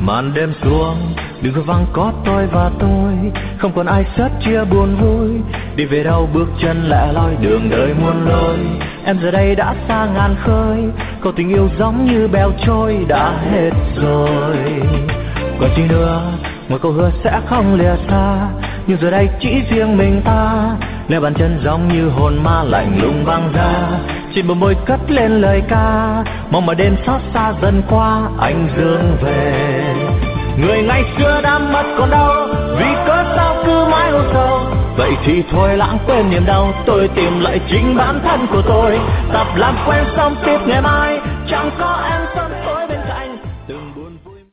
Màn đêm xuống, đường vắng vắng có tôi và tôi, không còn ai sớt chia buồn vui. Đi về đâu bước chân lẻ loi, đường đời muôn lối. Em giờ đây đã xa ngàn khơi, câu tình yêu giống như bèo trôi đã hết rồi. Còn chi nữa, một câu hứa sẽ không lìa xa, nhưng giờ đây chỉ riêng mình ta. Nếu bàn chân giống như hồn ma lạnh lùng băng ra, trên bờ môi cất lên lời ca, mong mà đêm xót xa dần qua, anh dương về. Người ngày xưa đã mất còn đâu, vì cớ sao cứ mãi âu sầu. Vậy thì thôi lãng quên niềm đau, tôi tìm lại chính bản thân của tôi. Tập làm quen xong tiếp ngày mai, chẳng có em.